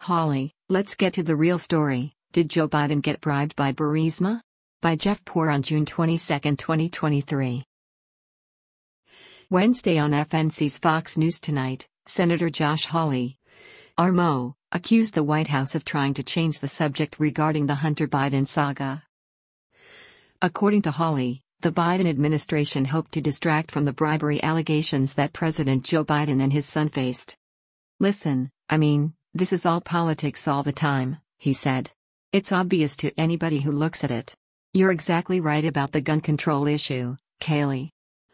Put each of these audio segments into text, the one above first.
Holly, let's get to the real story. Did Joe Biden get bribed by Burisma? By Jeff Poor on June 22, 2023. Wednesday on FNC's Fox News Tonight, Senator Josh Hawley, RMO, accused the White House of trying to change the subject regarding the Hunter Biden saga. According to Hawley, the Biden administration hoped to distract from the bribery allegations that President Joe Biden and his son faced. Listen, this is all politics all the time, he said. It's obvious to anybody who looks at it. You're exactly right about the gun control issue, Kayleigh.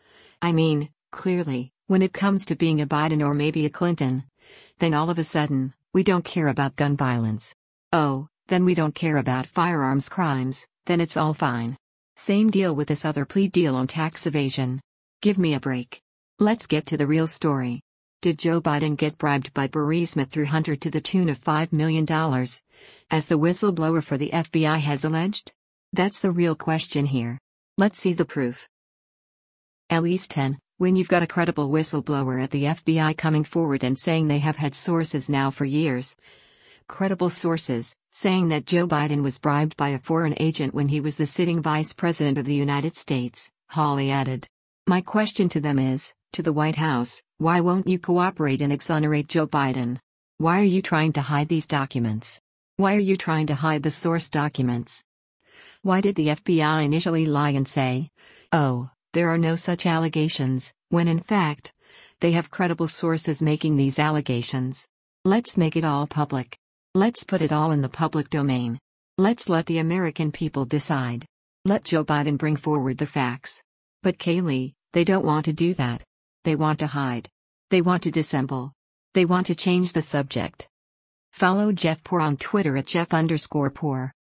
Clearly, when it comes to being a Biden or maybe a Clinton, then all of a sudden, we don't care about gun violence. Oh, then we don't care about firearms crimes, then it's all fine. Same deal with this other plea deal on tax evasion. Give me a break. Let's get to the real story. Did Joe Biden get bribed by Burisma through Hunter to the tune of $5 million, as the whistleblower for the FBI has alleged? That's the real question here. Let's see the proof. At least 10, when you've got a credible whistleblower at the FBI coming forward and saying they have had sources now for years. Credible sources, saying that Joe Biden was bribed by a foreign agent when he was the sitting Vice President of the United States, Hawley added. My question to them is, to the White House, why won't you cooperate and exonerate Joe Biden? Why are you trying to hide these documents? Why are you trying to hide the source documents? Why did the FBI initially lie and say, oh, there are no such allegations, when in fact, they have credible sources making these allegations? Let's make it all public. Let's put it all in the public domain. Let's let the American people decide. Let Joe Biden bring forward the facts. But Kayleigh, they don't want to do that. They want to hide. They want to dissemble. They want to change the subject. Follow Jeff Poor on Twitter at Jeff_Poor.